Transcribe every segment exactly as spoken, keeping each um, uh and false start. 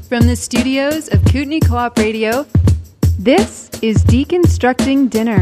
From the studios of Kootenai Co-op Radio, this is Deconstructing Dinner.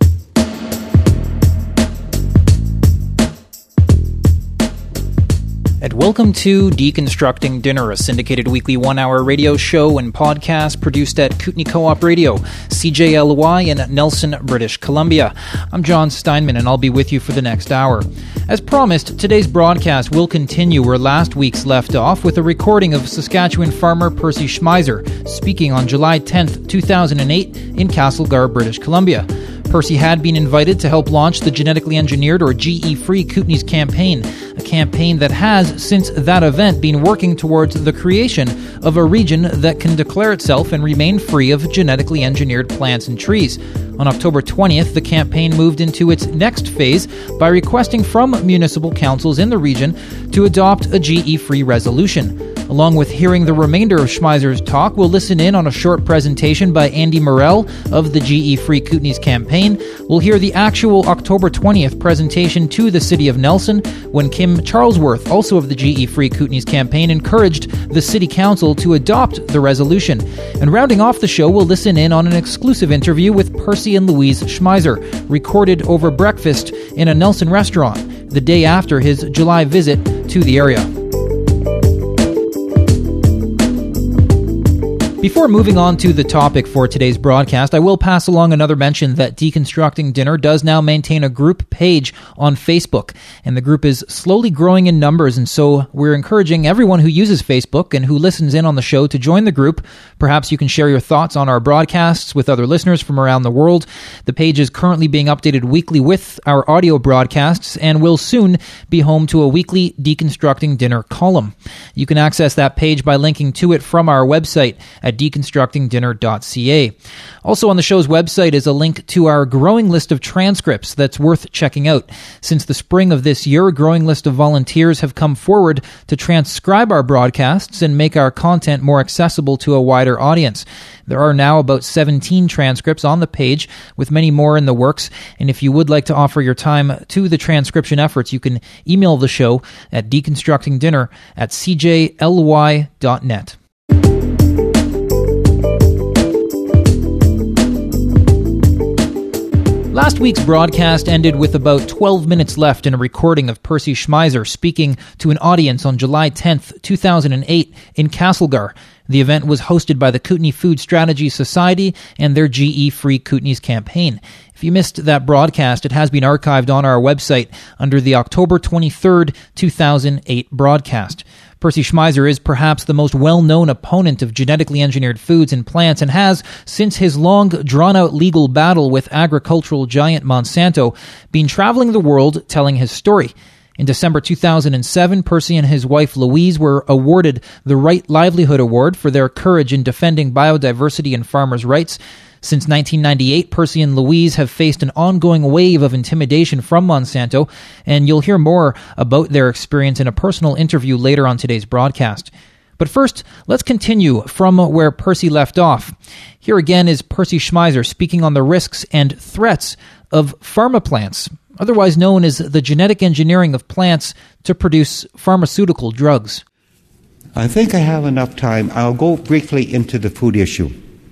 And welcome to Deconstructing Dinner, a syndicated weekly one-hour radio show and podcast produced at Kootenai Co-op Radio, C J L Y in Nelson, British Columbia. I'm John Steinman, and I'll be with you for the next hour. As promised, today's broadcast will continue where last week's left off with a recording of Saskatchewan farmer Percy Schmeiser speaking on July tenth, two thousand eight in Castlegar, British Columbia. Percy had been invited to help launch the Genetically Engineered or G E-Free Kootenais campaign, a campaign that has, since that event, been working towards the creation of a region that can declare itself and remain free of genetically engineered plants and trees. On October twentieth, the campaign moved into its next phase by requesting from municipal councils in the region to adopt a G E-Free resolution. Along with hearing the remainder of Schmeiser's talk, we'll listen in on a short presentation by Andy Morell of the G E-Free Kootenais campaign. We'll hear the actual October twentieth presentation to the City of Nelson when Kim Charlesworth, also of the G E-Free Kootenais campaign, encouraged the City Council to adopt the resolution. And rounding off the show, we'll listen in on an exclusive interview with Percy and Louise Schmeiser, recorded over breakfast in a Nelson restaurant the day after his July visit to the area. Before moving on to the topic for today's broadcast, I will pass along another mention that Deconstructing Dinner does now maintain a group page on Facebook, and the group is slowly growing in numbers, and so we're encouraging everyone who uses Facebook and who listens in on the show to join the group. Perhaps you can share your thoughts on our broadcasts with other listeners from around the world. The page is currently being updated weekly with our audio broadcasts and will soon be home to a weekly Deconstructing Dinner column. You can access that page by linking to it from our website at deconstructing dinner dot c a. Also on the show's website is a link to our growing list of transcripts that's worth checking out. Since the spring of this year, a growing list of volunteers have come forward to transcribe our broadcasts and make our content more accessible to a wider audience. There are now about seventeen transcripts on the page, with many more in the works, and if you would like to offer your time to the transcription efforts, you can email the show at deconstructingdinner at c j l y dot net. Last week's broadcast ended with about twelve minutes left in a recording of Percy Schmeiser speaking to an audience on July tenth, two thousand eight in Castlegar. The event was hosted by the Kootenai Food Strategy Society and their G E-Free Kootenais campaign. If you missed that broadcast, it has been archived on our website under the October twenty-third, two thousand eight broadcast. Percy Schmeiser is perhaps the most well-known opponent of genetically engineered foods and plants and has, since his long, drawn-out legal battle with agricultural giant Monsanto, been traveling the world telling his story. In December two thousand seven, Percy and his wife Louise were awarded the Right Livelihood Award for their courage in defending biodiversity and farmers' rights. Since nineteen ninety-eight, Percy and Louise have faced an ongoing wave of intimidation from Monsanto, and you'll hear more about their experience in a personal interview later on today's broadcast. But first, let's continue from where Percy left off. Here again is Percy Schmeiser speaking on the risks and threats of pharmaplants, otherwise known as the genetic engineering of plants to produce pharmaceutical drugs. I think I have enough time. I'll go briefly into the food issue.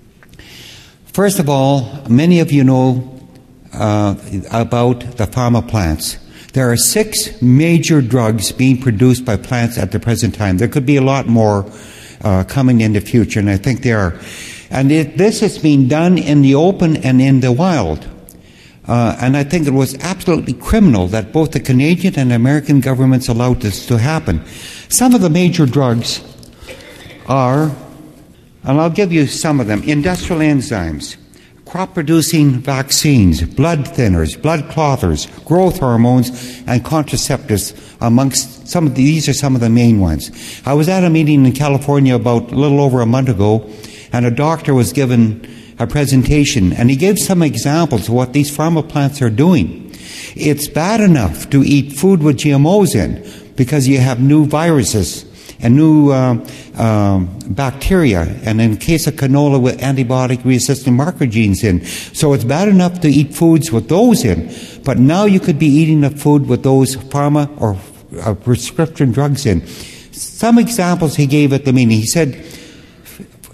First of all, many of you know uh, about the pharma plants. There are six major drugs being produced by plants at the present time. There could be a lot more uh, coming in the future, and I think there are. And it, this is being done in the open and in the wild. Uh, and I think it was absolutely criminal that both the Canadian and American governments allowed this to happen. Some of the major drugs are, and I'll give you some of them: industrial enzymes, crop-producing vaccines, blood thinners, blood clotters, growth hormones, and contraceptives. Amongst some of the, these are some of the main ones. I was at a meeting in California about a little over a month ago, and a doctor was given a presentation, and he gave some examples of what these pharma plants are doing. It's bad enough to eat food with G M Os in because you have new viruses and new uh, uh, bacteria, and in case of canola with antibiotic-resistant marker genes in. So it's bad enough to eat foods with those in, but now you could be eating the food with those pharma or uh, prescription drugs in. Some examples he gave at the meeting. He said,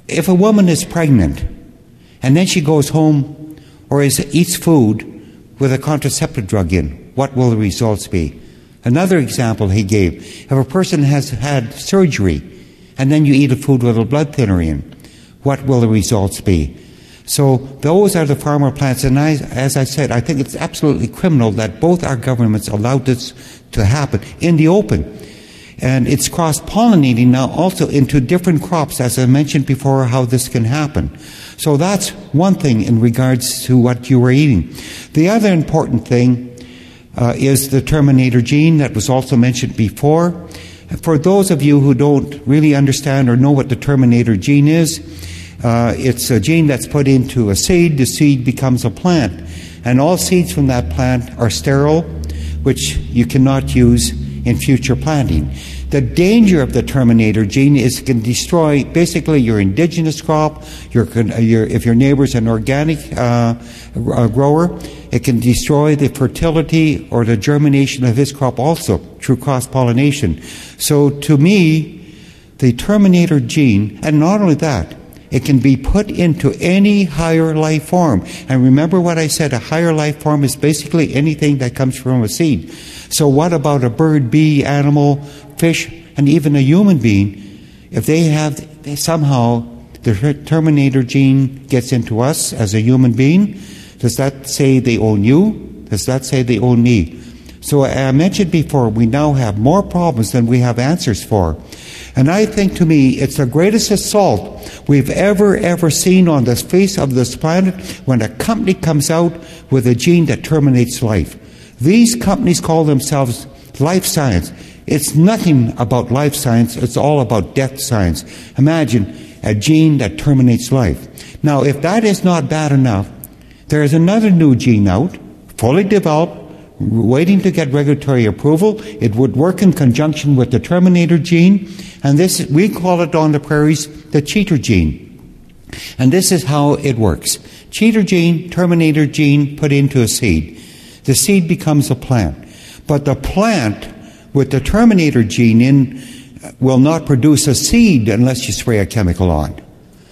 if a woman is pregnant and then she goes home or is, eats food with a contraceptive drug in, what will the results be? Another example he gave, if a person has had surgery and then you eat a food with a blood thinner in, what will the results be? So those are the farmer plants, and I, as I said, I think it's absolutely criminal that both our governments allowed this to happen in the open. And it's cross-pollinating now also into different crops, as I mentioned before, how this can happen. So that's one thing in regards to what you were eating. The other important thing uh, is the Terminator gene that was also mentioned before. For those of you who don't really understand or know what the Terminator gene is, uh, it's a gene that's put into a seed. The seed becomes a plant. And all seeds from that plant are sterile, which you cannot use in future planting. The danger of the Terminator gene is it can destroy basically your indigenous crop. Your, your, if your neighbor's an organic uh, grower, it can destroy the fertility or the germination of his crop also through cross-pollination. So to me, the Terminator gene, and not only that, it can be put into any higher life form. And remember what I said, a higher life form is basically anything that comes from a seed. So what about a bird, bee, animal, fish, and even a human being? If they have somehow the Terminator gene gets into us as a human being, does that say they own you? Does that say they own me? So I mentioned before, we now have more problems than we have answers for. And I think, to me, it's the greatest assault we've ever, ever seen on the face of this planet when a company comes out with a gene that terminates life. These companies call themselves life science. It's nothing about life science. It's all about death science. Imagine a gene that terminates life. Now, if that is not bad enough, there is another new gene out, fully developed, waiting to get regulatory approval. It would work in conjunction with the Terminator gene, and this, we call it on the prairies the cheater gene. And this is how it works. Cheater gene, Terminator gene put into a seed. The seed becomes a plant. But the plant with the Terminator gene in will not produce a seed unless you spray a chemical on.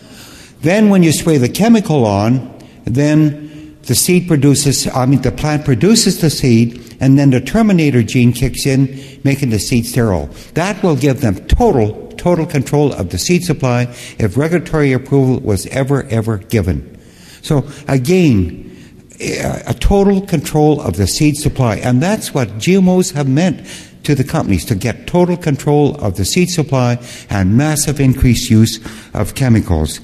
Then when you spray the chemical on, then the seed produces, I mean, the plant produces the seed, and then the Terminator gene kicks in, making the seed sterile. That will give them total, total control of the seed supply if regulatory approval was ever, ever given. So, again, a total control of the seed supply. And that's what G M Os have meant to the companies, to get total control of the seed supply and massive increased use of chemicals.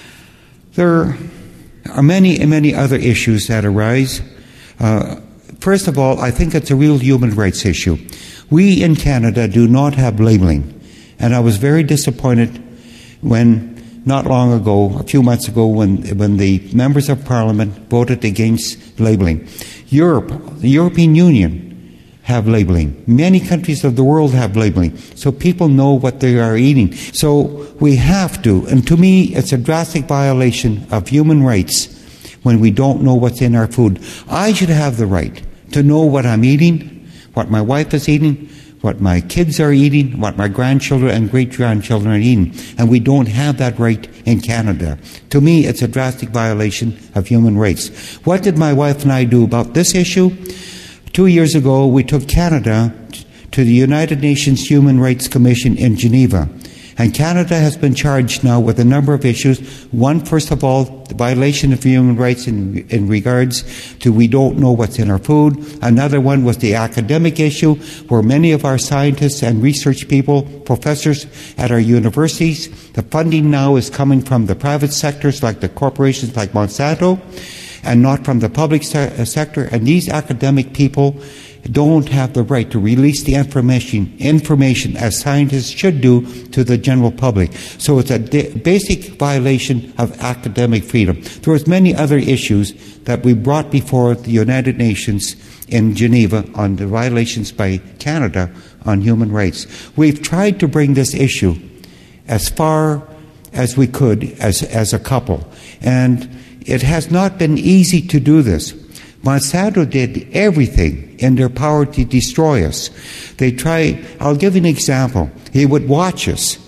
There are many, many other issues that arise. Uh, first of all, I think it's a real human rights issue. We in Canada do not have labeling. And I was very disappointed when, not long ago, a few months ago, when, when the members of Parliament voted against labeling. Europe, the European Union, have labeling. Many countries of the world have labeling, so people know what they are eating. So we have to, and to me, it's a drastic violation of human rights when we don't know what's in our food. I should have the right to know what I'm eating, what my wife is eating, what my kids are eating, what my grandchildren and great-grandchildren are eating. And we don't have that right in Canada. To me, it's a drastic violation of human rights. What did my wife and I do about this issue? Two years ago, we took Canada to the United Nations Human Rights Commission in Geneva. And Canada has been charged now with a number of issues. One, first of all, the violation of human rights in, in regards to we don't know what's in our food. Another one was the academic issue, where many of our scientists and research people, professors at our universities, the funding now is coming from the private sectors like the corporations like Monsanto, and not from the public se- sector. And these academic people don't have the right to release the information, information as scientists should do to the general public. So it's a de- basic violation of academic freedom. There was many other issues that we brought before the United Nations in Geneva on the violations by Canada on human rights. We've tried to bring this issue as far as we could as, as a couple. And it has not been easy to do this. Monsanto did everything in their power to destroy us. They try, I'll give you an example. He would watch us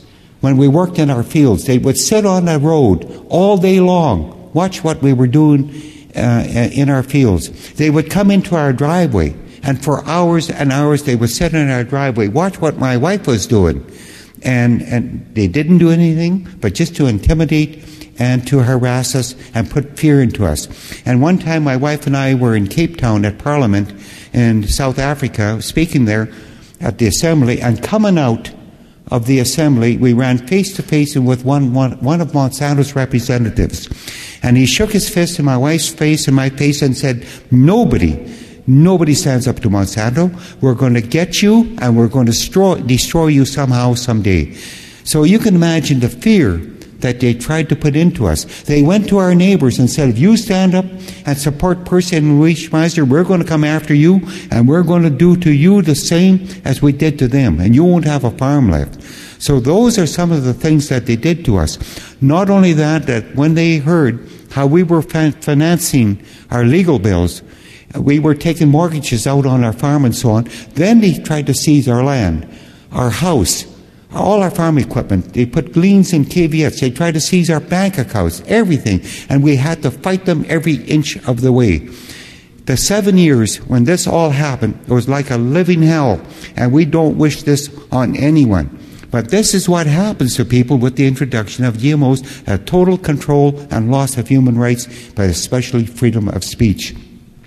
when we worked in our fields. They would sit on the road all day long, watch what we were doing uh, in our fields. They would come into our driveway, and for hours and hours they would sit in our driveway, watch what my wife was doing. And, and they didn't do anything but just to intimidate and to harass us and put fear into us. And one time my wife and I were in Cape Town at Parliament in South Africa, speaking there at the assembly, and coming out of the assembly, we ran face to face with one, one, one of Monsanto's representatives. And he shook his fist in my wife's face and my face and said, nobody, nobody stands up to Monsanto. We're going to get you and we're going to destroy, destroy you somehow, someday. So you can imagine the fear that they tried to put into us. They went to our neighbors and said, if you stand up and support Percy and Louise Schmeiser, we're going to come after you, and we're going to do to you the same as we did to them, and you won't have a farm left. So those are some of the things that they did to us. Not only that, that when they heard how we were financing our legal bills, we were taking mortgages out on our farm and so on, then they tried to seize our land, our house, all our farm equipment. They put liens and caveats. They tried to seize our bank accounts, everything. And we had to fight them every inch of the way. The seven years when this all happened, it was like a living hell. And we don't wish this on anyone. But this is what happens to people with the introduction of G M Os, a total control and loss of human rights, but especially freedom of speech.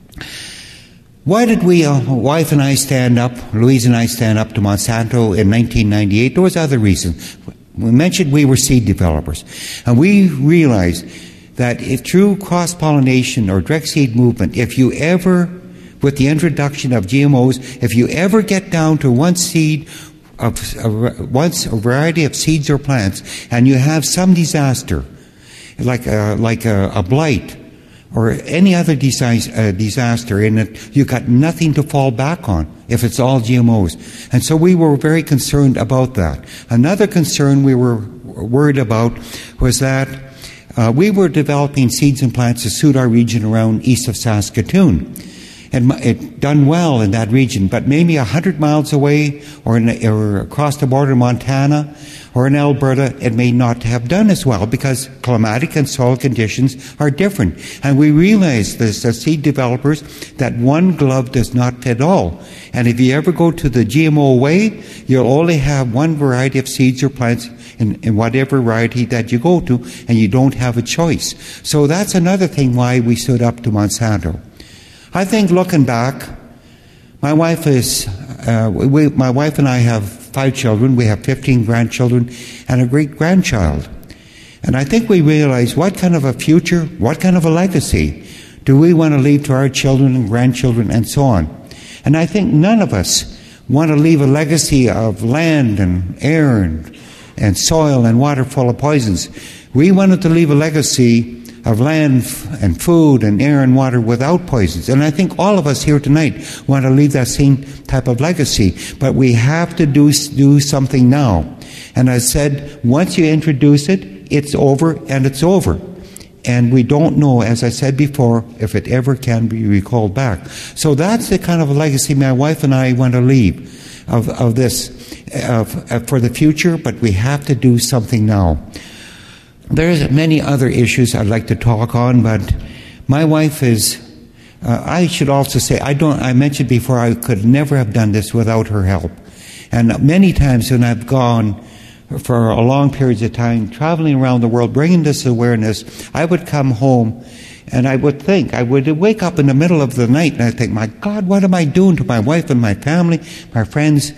Why did we, uh, my wife and I stand up, Louise and I stand up to Monsanto in nineteen ninety-eight? There was other reasons. We mentioned we were seed developers. And we realized that if through cross-pollination or direct seed movement, if you ever, with the introduction of G M Os, if you ever get down to one seed, of uh, once a variety of seeds or plants, and you have some disaster, like a, like a, a blight, or any other disaster in it, you've got nothing to fall back on if it's all G M Os. And so we were very concerned about that. Another concern we were worried about was that uh, we were developing seeds and plants to suit our region around east of Saskatoon. And it done well in that region, but maybe a hundred miles away, or, in, or across the border in Montana, or in Alberta, it may not have done as well because climatic and soil conditions are different. And we realize this as seed developers that one glove does not fit all. And if you ever go to the G M O way, you'll only have one variety of seeds or plants in, in whatever variety that you go to, and you don't have a choice. So that's another thing why we stood up to Monsanto. I think looking back, my wife is, uh, we, my wife and I have five children. We have fifteen grandchildren and a great-grandchild. And I think we realize what kind of a future, what kind of a legacy do we want to leave to our children and grandchildren and so on. And I think none of us want to leave a legacy of land and air and, and soil and water full of poisons. We wanted to leave a legacy of land and food and air and water without poisons. And I think all of us here tonight want to leave that same type of legacy. But we have to do, do something now. And I said, once you introduce it, it's over and it's over. And we don't know, as I said before, if it ever can be recalled back. So that's the kind of legacy my wife and I want to leave of, of this of, of, for the future, but we have to do something now. There's many other issues I'd like to talk on, but my wife is, uh, I should also say, I don't, I mentioned before I could never have done this without her help. And many times when I've gone for a long periods of time, traveling around the world, bringing this awareness, I would come home and I would think, I would wake up in the middle of the night and I'd think, my God, what am I doing to my wife and my family, my friends?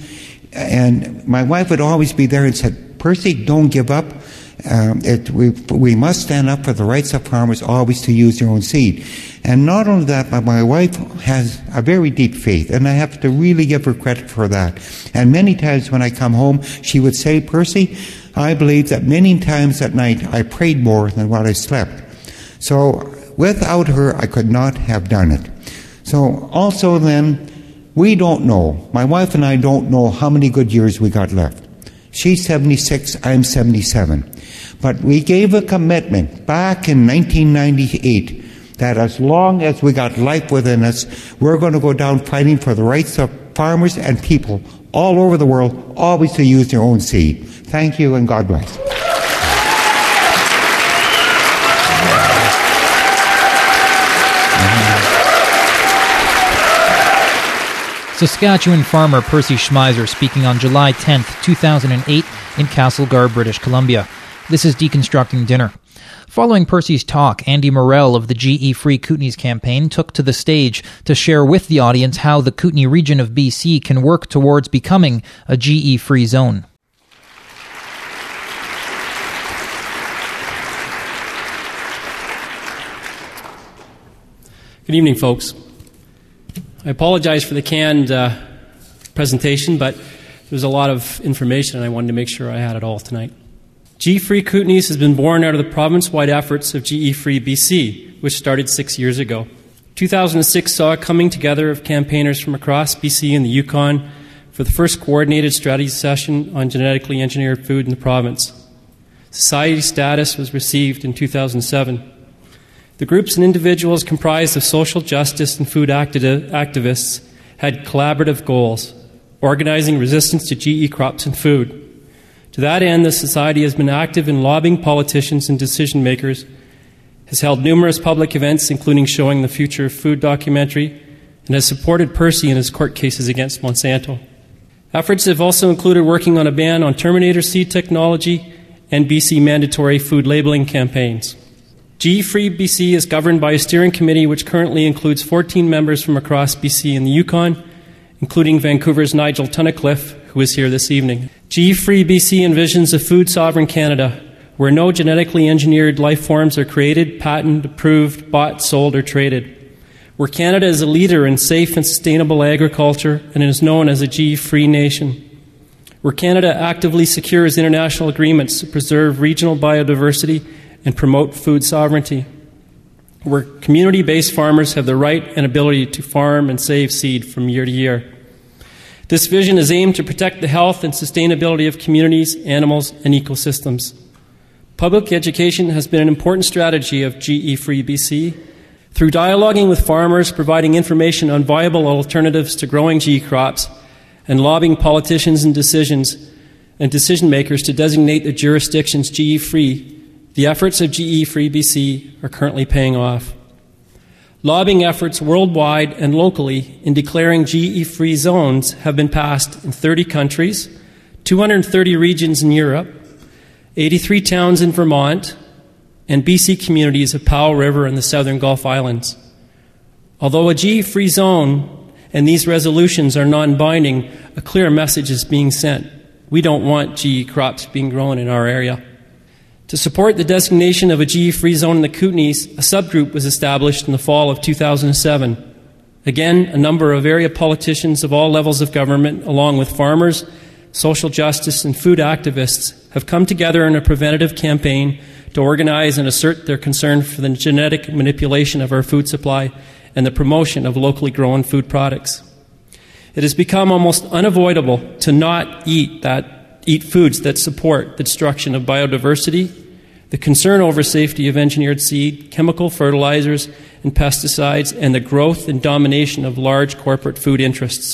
And my wife would always be there and said, Percy, don't give up. Um, it, we, we must stand up for the rights of farmers always to use their own seed. And not only that, but my wife has a very deep faith, and I have to really give her credit for that. And many times when I come home, she would say, Percy, I believe that many times at night I prayed more than what I slept. So without her, I could not have done it. So also then, we don't know, my wife and I don't know how many good years we got left. She's seventy-six, I'm seventy-seven. But we gave a commitment back in nineteen ninety-eight that as long as we got life within us, we're going to go down fighting for the rights of farmers and people all over the world, always to use their own seed. Thank you and God bless. Saskatchewan farmer Percy Schmeiser speaking on July tenth, two thousand eight in Castlegar, British Columbia. This is Deconstructing Dinner. Following Percy's talk, Andy Morell of the G E Free Kootenays campaign took to the stage to share with the audience how the Kootenay region of B C can work towards becoming a G E-free zone. Good evening, folks. I apologize for the canned uh, presentation, but there was a lot of information and I wanted to make sure I had it all tonight. G E Free Kootenays has been born out of the province-wide efforts of G E Free B C, which started six years ago. two thousand six saw a coming together of campaigners from across B C and the Yukon for the first coordinated strategy session on genetically engineered food in the province. Society status was received in two thousand seven. The groups and individuals comprised of social justice and food acti- activists had collaborative goals, organizing resistance to G E crops and food. To that end, the Society has been active in lobbying politicians and decision makers, has held numerous public events, including showing the Future of Food documentary, and has supported Percy in his court cases against Monsanto. Efforts have also included working on a ban on Terminator seed technology and B C mandatory food labeling campaigns. G E Free B C is governed by a steering committee which currently includes fourteen members from across B C and the Yukon, including Vancouver's Nigel Tunnicliffe, who is here this evening. G E Free B C envisions a food sovereign Canada where no genetically engineered life forms are created, patented, approved, bought, sold, or traded. Where Canada is a leader in safe and sustainable agriculture and is known as a G E Free nation. Where Canada actively secures international agreements to preserve regional biodiversity and promote food sovereignty. Where community-based farmers have the right and ability to farm and save seed from year to year. This vision is aimed to protect the health and sustainability of communities, animals, and ecosystems. Public education has been an important strategy of G E Free B C. Through dialoguing with farmers, providing information on viable alternatives to growing G E crops, and lobbying politicians and decisions and decision makers to designate the jurisdictions G E Free, the efforts of G E Free B C are currently paying off. Lobbying efforts worldwide and locally in declaring G E-free zones have been passed in thirty countries, two hundred thirty regions in Europe, eighty-three towns in Vermont, and B C communities of Powell River and the Southern Gulf Islands. Although a G E-free zone and these resolutions are non-binding, a clear message is being sent. We don't want G E crops being grown in our area. To support the designation of a G E-free zone in the Kootenays, a subgroup was established in the fall of two thousand seven. Again, a number of area politicians of all levels of government, along with farmers, social justice, and food activists, have come together in a preventative campaign to organize and assert their concern for the genetic manipulation of our food supply and the promotion of locally grown food products. It has become almost unavoidable to not eat that eat foods that support the destruction of biodiversity, the concern over safety of engineered seed, chemical fertilizers and pesticides, and the growth and domination of large corporate food interests.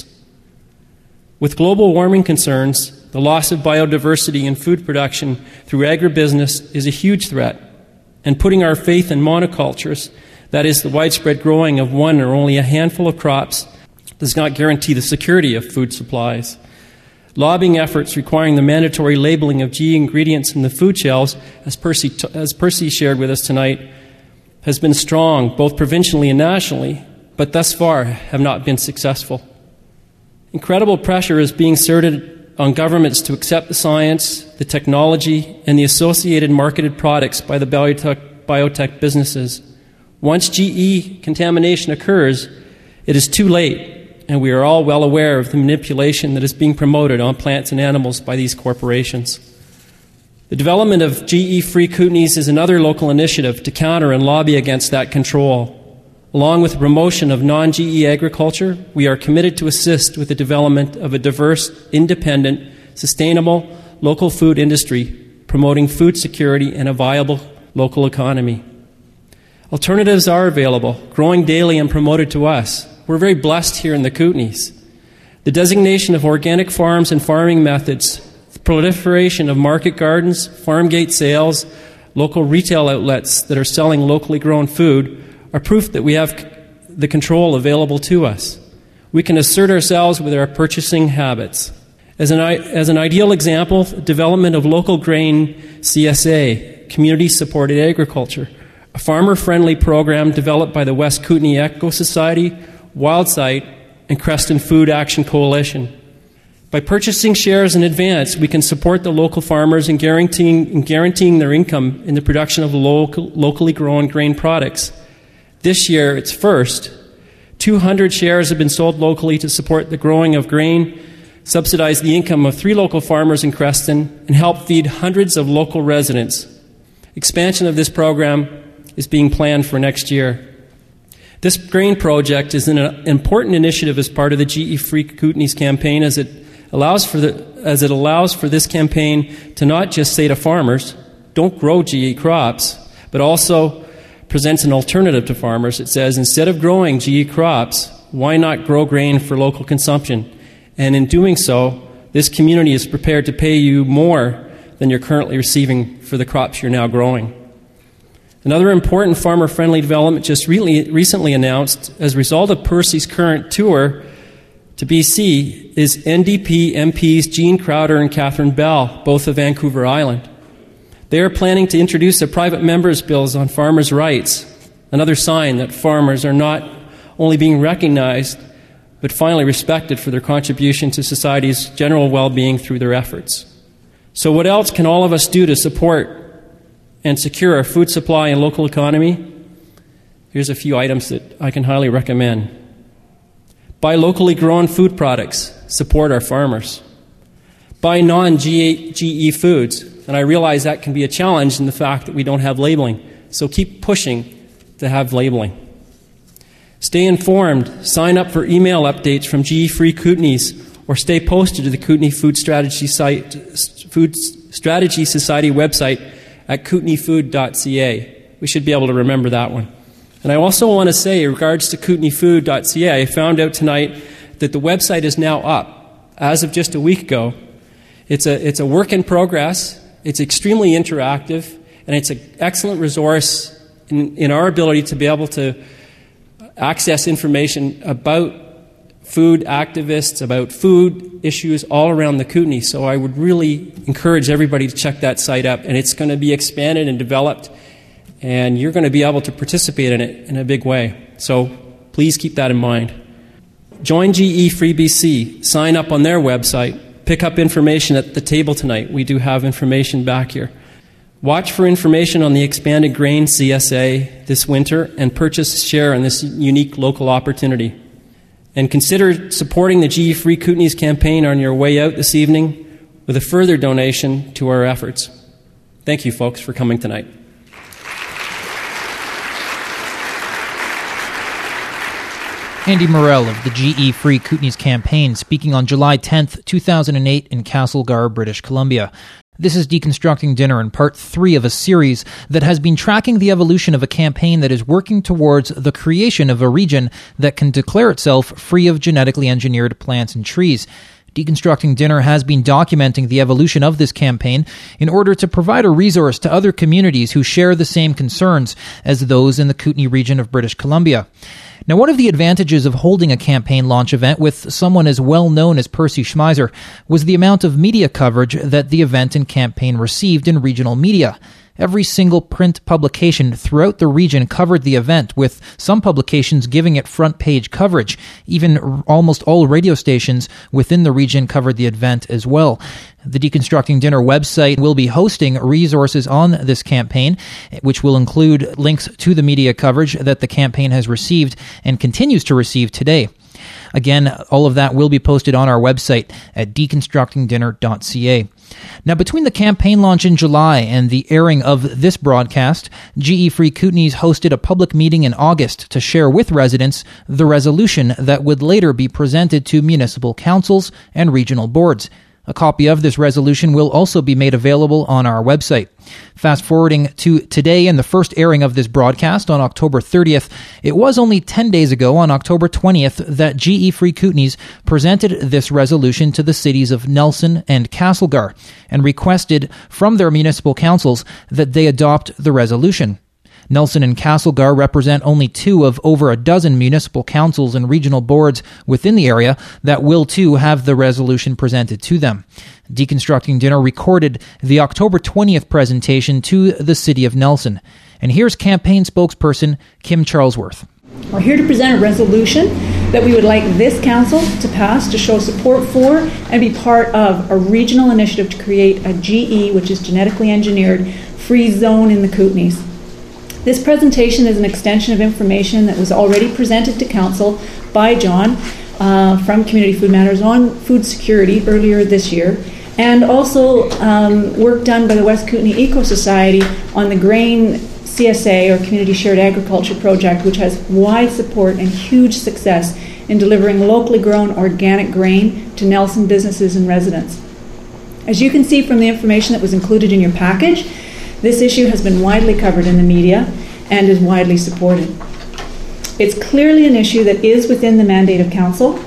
With global warming concerns, the loss of biodiversity in food production through agribusiness is a huge threat, and putting our faith in monocultures, that is, the widespread growing of one or only a handful of crops, does not guarantee the security of food supplies. Lobbying efforts requiring the mandatory labeling of G E ingredients in the food shelves, as Percy, t- as Percy shared with us tonight, has been strong both provincially and nationally, but thus far have not been successful. Incredible pressure is being exerted on governments to accept the science, the technology, and the associated marketed products by the biotech, biotech businesses. Once G E contamination occurs, it is too late. And we are all well aware of the manipulation that is being promoted on plants and animals by these corporations. The development of G E-free Kootenays is another local initiative to counter and lobby against that control. Along with the promotion of non-G E agriculture, we are committed to assist with the development of a diverse, independent, sustainable, local food industry, promoting food security and a viable local economy. Alternatives are available, growing daily and promoted to us. We're very blessed here in the Kootenays. The designation of organic farms and farming methods proliferation of market gardens, farm gate sales, local retail outlets that are selling locally grown food are proof that we have the control available to us. We can assert ourselves with our purchasing habits. As an, as an ideal example, development of local grain C S A, community-supported agriculture, a farmer-friendly program developed by the West Kootenay Eco Society, WildSight, and Creston Food Action Coalition. By purchasing shares in advance, we can support the local farmers in guaranteeing, in guaranteeing their income in the production of local, locally grown grain products. This year, it's first. two hundred shares have been sold locally to support the growing of grain, subsidize the income of three local farmers in Creston, and help feed hundreds of local residents. Expansion of this program is being planned for next year. This grain project is an important initiative as part of the G E Free Kootenays campaign, as it allows for the as it allows for this campaign to not just say to farmers, "Don't grow G E crops," but also presents an alternative to farmers. It says, instead of growing G E crops, why not grow grain for local consumption? And in doing so, this community is prepared to pay you more than you're currently receiving for the crops you're now growing. Another important farmer-friendly development just really, recently announced as a result of Percy's current tour to B C is N D P M Ps Jean Crowder and Catherine Bell, both of Vancouver Island. They are planning to introduce a private members' bills on farmers' rights, another sign that farmers are not only being recognized, but finally respected for their contribution to society's general well-being through their efforts. So what else can all of us do to support and secure our food supply and local economy? Here's a few items that I can highly recommend. Buy locally grown food products. Support our farmers. Buy non-G E foods. And I realize that can be a challenge in the fact that we don't have labeling. So keep pushing to have labeling. Stay informed. Sign up for email updates from G E Free Kootenays, or stay posted to the Kootenay Food Strategy site, Food Strategy Society website at kootenay food dot c a. We should be able to remember that one. And I also want to say, in regards to kootenay food dot c a, I found out tonight that the website is now up as of just a week ago. It's a, it's a work in progress. It's extremely interactive, and it's an excellent resource in, in our ability to be able to access information about food activists, about food issues all around the Kootenay. So I would really encourage everybody to check that site up, and it's going to be expanded and developed, and you're going to be able to participate in it in a big way. So please keep that in mind. Join G E Free B C. Sign up on their website. Pick up information at the table tonight. We do have information back here. Watch for information on the expanded grain C S A this winter and purchase a share in this unique local opportunity. And consider supporting the G E Free Kootenays campaign on your way out this evening with a further donation to our efforts. Thank you, folks, for coming tonight. Andy Morell of the G E Free Kootenays campaign, speaking on July tenth, two thousand eight in Castlegar, British Columbia. This is Deconstructing Dinner in part three of a series that has been tracking the evolution of a campaign that is working towards the creation of a region that can declare itself free of genetically engineered plants and trees. Deconstructing Dinner has been documenting the evolution of this campaign in order to provide a resource to other communities who share the same concerns as those in the Kootenay region of British Columbia. Now, one of the advantages of holding a campaign launch event with someone as well known as Percy Schmeiser was the amount of media coverage that the event and campaign received in regional media. Every single print publication throughout the region covered the event, with some publications giving it front page coverage. Even almost all radio stations within the region covered the event as well. The Deconstructing Dinner website will be hosting resources on this campaign, which will include links to the media coverage that the campaign has received and continues to receive today. Again, all of that will be posted on our website at deconstructing dinner dot c a. Now, between the campaign launch in July and the airing of this broadcast, G E Free Kootenays hosted a public meeting in August to share with residents the resolution that would later be presented to municipal councils and regional boards. A copy of this resolution will also be made available on our website. Fast forwarding to today and the first airing of this broadcast on October thirtieth, it was only ten days ago on October twentieth that G E Free Kootenays presented this resolution to the cities of Nelson and Castlegar and requested from their municipal councils that they adopt the resolution. Nelson and Castlegar represent only two of over a dozen municipal councils and regional boards within the area that will too have the resolution presented to them. Deconstructing Dinner recorded the October twentieth presentation to the City of Nelson. And here's campaign spokesperson Kim Charlesworth. We're here to present a resolution that we would like this council to pass to show support for and be part of a regional initiative to create a G E, which is genetically engineered, free zone in the Kootenays. This presentation is an extension of information that was already presented to Council by John uh, from Community Food Matters on food security earlier this year, and also um, work done by the West Kootenay Eco Society on the grain C S A, or Community Shared Agriculture Project, which has wide support and huge success in delivering locally grown organic grain to Nelson businesses and residents. As you can see from the information that was included in your package, this issue has been widely covered in the media and is widely supported. It's clearly an issue that is within the mandate of Council.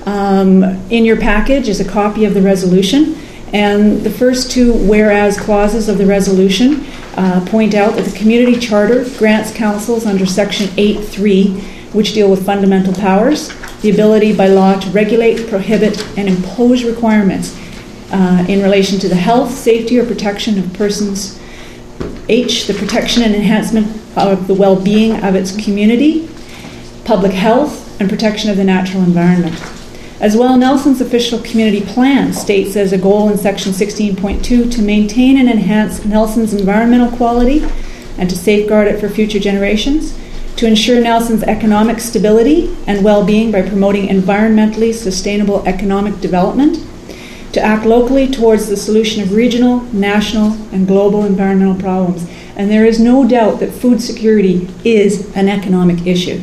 Um, in your package is a copy of the resolution, and the first two whereas clauses of the resolution uh, point out that the Community Charter grants councils under Section eight three, which deal with fundamental powers, the ability by law to regulate, prohibit, and impose requirements uh, in relation to the health, safety, or protection of persons. H, the protection and enhancement of the well-being of its community, public health, and protection of the natural environment. As well, Nelson's official community plan states as a goal in Section sixteen point two to maintain and enhance Nelson's environmental quality and to safeguard it for future generations, to ensure Nelson's economic stability and well-being by promoting environmentally sustainable economic development, to act locally towards the solution of regional, national, and global environmental problems. And there is no doubt that food security is an economic issue.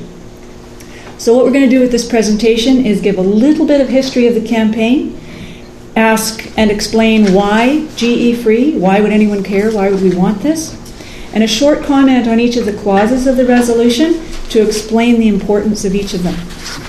So what we're going to do with this presentation is give a little bit of history of the campaign, ask and explain why G E Free, why would anyone care, why would we want this, and a short comment on each of the clauses of the resolution to explain the importance of each of them.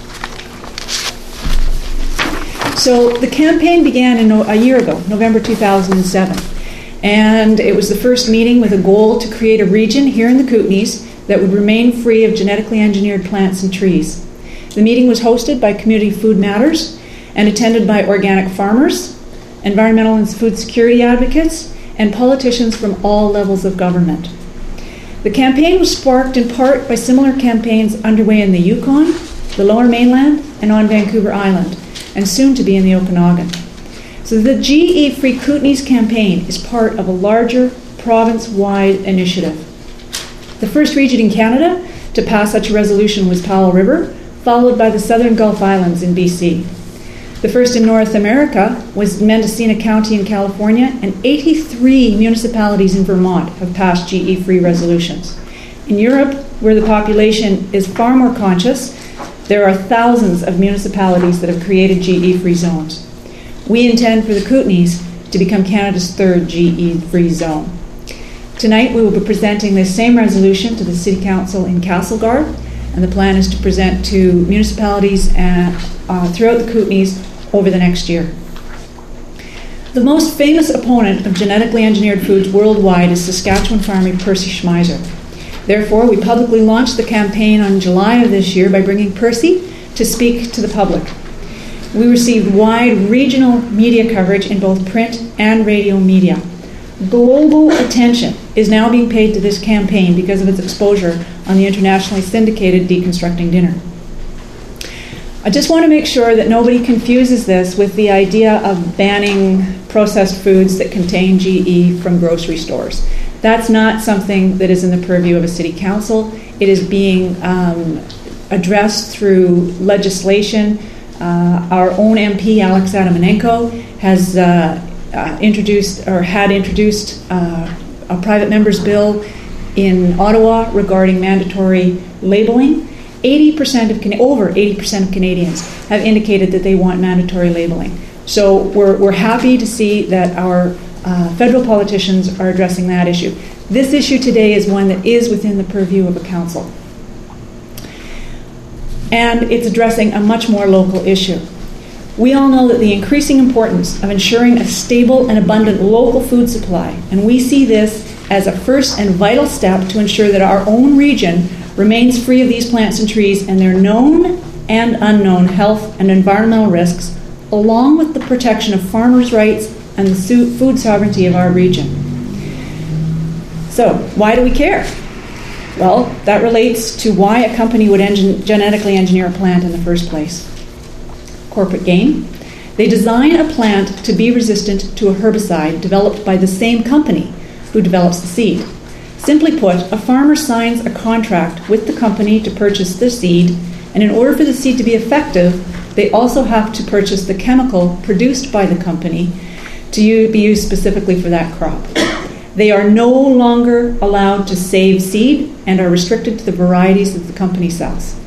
So the campaign began in no, a year ago, November two thousand seven, and it was the first meeting with a goal to create a region here in the Kootenays that would remain free of genetically engineered plants and trees. The meeting was hosted by Community Food Matters and attended by organic farmers, environmental and food security advocates, and politicians from all levels of government. The campaign was sparked in part by similar campaigns underway in the Yukon, the Lower Mainland, and on Vancouver Island, and soon to be in the Okanagan. So the G E Free Kootenays campaign is part of a larger province-wide initiative. The first region in Canada to pass such a resolution was Powell River, followed by the Southern Gulf Islands in B C. The first in North America was Mendocino County in California, and eighty-three municipalities in Vermont have passed G E Free resolutions. In Europe, where the population is far more conscious, there are thousands of municipalities that have created G E Free zones. We intend for the Kootenays to become Canada's third G E Free zone. Tonight we will be presenting this same resolution to the City Council in Castlegar, and the plan is to present to municipalities and, uh, throughout the Kootenays over the next year. The most famous opponent of genetically engineered foods worldwide is Saskatchewan farmer Percy Schmeiser. Therefore, we publicly launched the campaign on July of this year by bringing Percy to speak to the public. We received wide regional media coverage in both print and radio media. Global attention is now being paid to this campaign because of its exposure on the internationally syndicated Deconstructing Dinner. I just want to make sure that nobody confuses this with the idea of banning processed foods that contain G E from grocery stores. That's not something that is in the purview of a city council. It is being um, addressed through legislation. Uh, our own M P, Alex Adamanenko, has uh, uh, introduced or had introduced uh, a private member's bill in Ottawa regarding mandatory labeling. eighty percent of over eighty percent of Canadians have indicated that they want mandatory labeling. So we're, we're happy to see that our uh, federal politicians are addressing that issue. This issue today is one that is within the purview of a council. And it's addressing a much more local issue. We all know that the increasing importance of ensuring a stable and abundant local food supply, and we see this as a first and vital step to ensure that our own region remains free of these plants and trees and their known and unknown health and environmental risks, along with the protection of farmers' rights and the food sovereignty of our region. So, why do we care? Well, that relates to why a company would engine, genetically engineer a plant in the first place. Corporate gain. They design a plant to be resistant to a herbicide developed by the same company who develops the seed. Simply put, a farmer signs a contract with the company to purchase the seed, and in order for the seed to be effective, they also have to purchase the chemical produced by the company to be used specifically for that crop. They are no longer allowed to save seed and are restricted to the varieties that the company sells.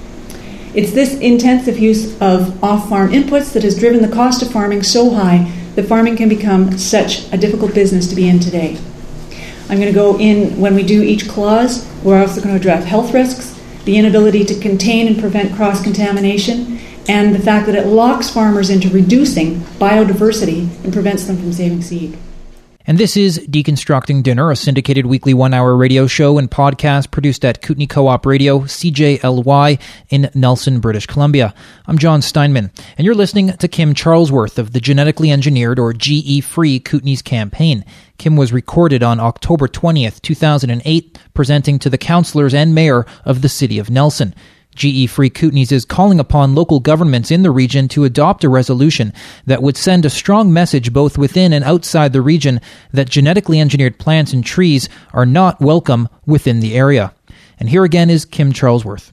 It's this intensive use of off-farm inputs that has driven the cost of farming so high that farming can become such a difficult business to be in today. I'm going to go in, when we do each clause, we're also going to address health risks, the inability to contain and prevent cross-contamination, and the fact that it locks farmers into reducing biodiversity and prevents them from saving seed. And this is Deconstructing Dinner, a syndicated weekly one-hour radio show and podcast produced at Kootenay Co-op Radio, C J L Y, in Nelson, British Columbia. I'm John Steinman, and you're listening to Kim Charlesworth of the Genetically Engineered, or G E-Free, Kootenays campaign. Kim was recorded on October twentieth, two thousand eight, presenting to the councillors and mayor of the city of Nelson. G E-Free Kootenays is calling upon local governments in the region to adopt a resolution that would send a strong message both within and outside the region that genetically engineered plants and trees are not welcome within the area. And here again is Kim Charlesworth.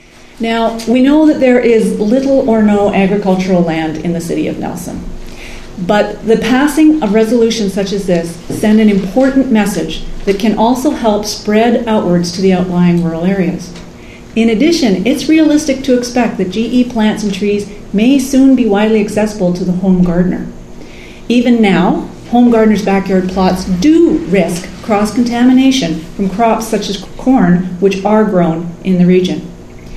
Now, we know that there is little or no agricultural land in the city of Nelson. But the passing of resolutions such as this send an important message that can also help spread outwards to the outlying rural areas. In addition, it's realistic to expect that G E plants and trees may soon be widely accessible to the home gardener. Even now, home gardeners' backyard plots do risk cross-contamination from crops such as corn, which are grown in the region.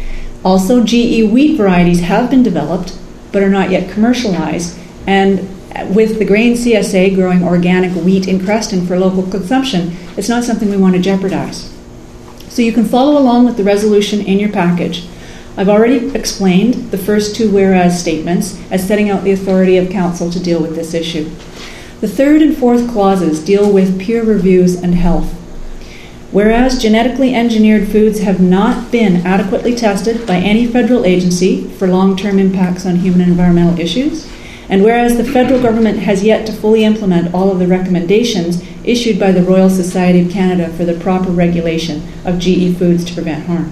Also, G E wheat varieties have been developed, but are not yet commercialized, and with the Grain C S A growing organic wheat in Creston for local consumption, it's not something we want to jeopardize. So you can follow along with the resolution in your package. I've already explained the first two whereas statements as setting out the authority of council to deal with this issue. The third and fourth clauses deal with peer reviews and health. Whereas genetically engineered foods have not been adequately tested by any federal agency for long-term impacts on human and environmental issues, and whereas the federal government has yet to fully implement all of the recommendations issued by the Royal Society of Canada for the proper regulation of G E foods to prevent harm.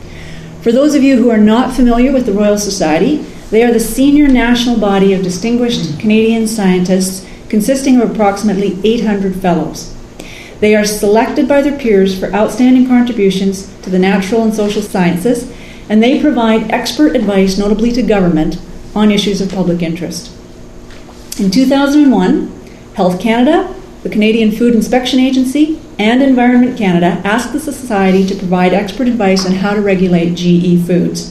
For those of you who are not familiar with the Royal Society, they are the senior national body of distinguished Canadian scientists consisting of approximately eight hundred fellows. They are selected by their peers for outstanding contributions to the natural and social sciences, and they provide expert advice, notably to government, on issues of public interest. In two thousand one, Health Canada, the Canadian Food Inspection Agency, and Environment Canada asked the Society to provide expert advice on how to regulate G E foods.